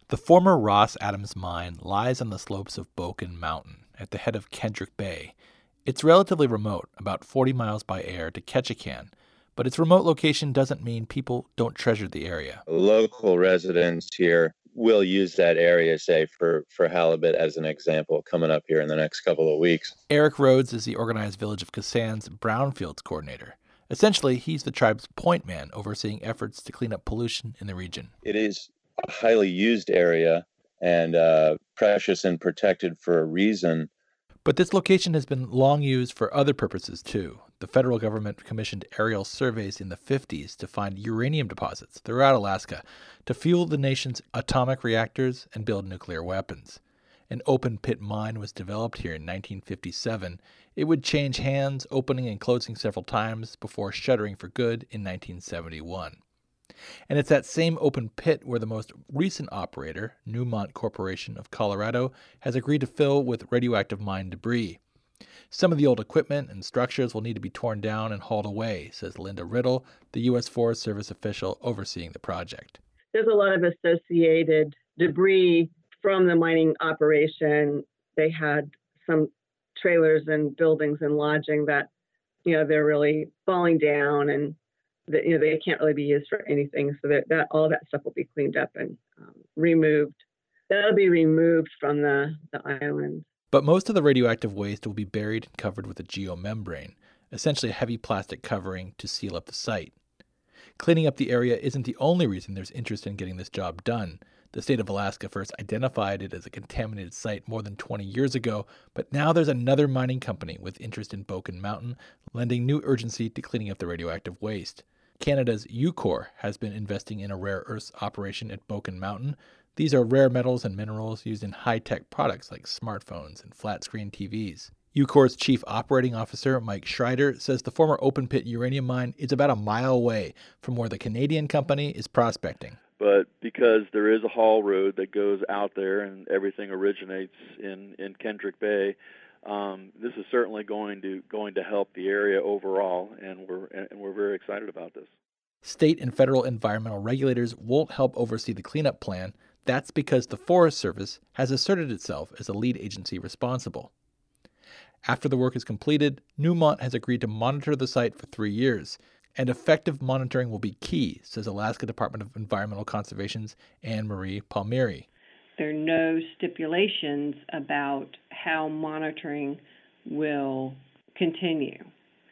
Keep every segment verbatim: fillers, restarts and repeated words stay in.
The former Ross Adams mine lies on the slopes of Boken Mountain at the head of Kendrick Bay. It's relatively remote, about forty miles by air to Ketchikan, but its remote location doesn't mean people don't treasure the area. Local residents here will use that area, say, for, for halibut as an example, coming up here in the next couple of weeks. Eric Rhodes is the Organized Village of Kasan's Brownfields coordinator. Essentially, he's the tribe's point man overseeing efforts to clean up pollution in the region. It is a highly used area and uh, precious and protected for a reason. But this location has been long used for other purposes, too. The federal government commissioned aerial surveys in the fifties to find uranium deposits throughout Alaska to fuel the nation's atomic reactors and build nuclear weapons. An open-pit mine was developed here in nineteen fifty-seven. It would change hands, opening and closing several times before shuttering for good in nineteen seventy-one. And it's that same open pit where the most recent operator, Newmont Corporation of Colorado, has agreed to fill with radioactive mine debris. Some of the old equipment and structures will need to be torn down and hauled away, says Linda Riddle, the U S Forest Service official overseeing the project. There's a lot of associated debris from the mining operation. They had some trailers and buildings and lodging that, you know, they're really falling down and that, you know, they can't really be used for anything. So that, that all that stuff will be cleaned up and um, removed. That'll be removed from the, the island. But most of the radioactive waste will be buried and covered with a geomembrane, essentially a heavy plastic covering to seal up the site. Cleaning up the area isn't the only reason there's interest in getting this job done. The state of Alaska first identified it as a contaminated site more than twenty years ago, but now there's another mining company with interest in Boken Mountain, lending new urgency to cleaning up the radioactive waste. Canada's Ucore has been investing in a rare earths operation at Boken Mountain. These are rare metals and minerals used in high-tech products like smartphones and flat-screen T Vs. Ucore's chief operating officer, Mike Schreider, says the former open-pit uranium mine is about a mile away from where the Canadian company is prospecting. But because there is a haul road that goes out there and everything originates in, in Kendrick Bay, um, this is certainly going to going to help the area overall, and we're and we're very excited about this. State and federal environmental regulators won't help oversee the cleanup plan. That's because the Forest Service has asserted itself as the lead agency responsible. After the work is completed, Newmont has agreed to monitor the site for three years, and effective monitoring will be key, says Alaska Department of Environmental Conservation's Anne Marie Palmieri. There are no stipulations about how monitoring will continue.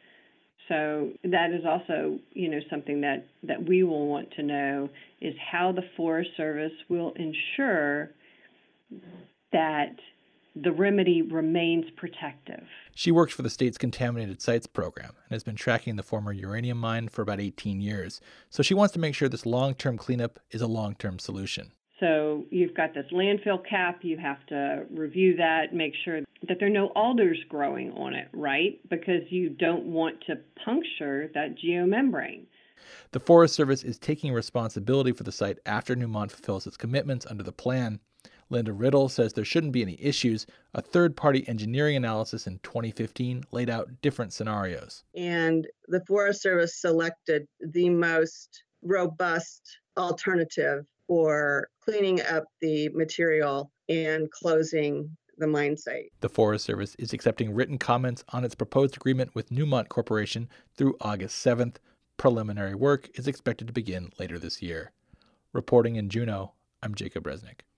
So that is also, you know, something that, that we will want to know is how the Forest Service will ensure that the remedy remains protective. She works for the state's Contaminated Sites program and has been tracking the former uranium mine for about eighteen years. So she wants to make sure this long-term cleanup is a long-term solution. So you've got this landfill cap, you have to review that, make sure that there are no alders growing on it, right? Because you don't want to puncture that geomembrane. The Forest Service is taking responsibility for the site after Newmont fulfills its commitments under the plan. Linda Riddle says there shouldn't be any issues. A third-party engineering analysis in twenty fifteen laid out different scenarios. And the Forest Service selected the most robust alternative for cleaning up the material and closing the mine site. The Forest Service is accepting written comments on its proposed agreement with Newmont Corporation through August seventh. Preliminary work is expected to begin later this year. Reporting in Juneau, I'm Jacob Resnick.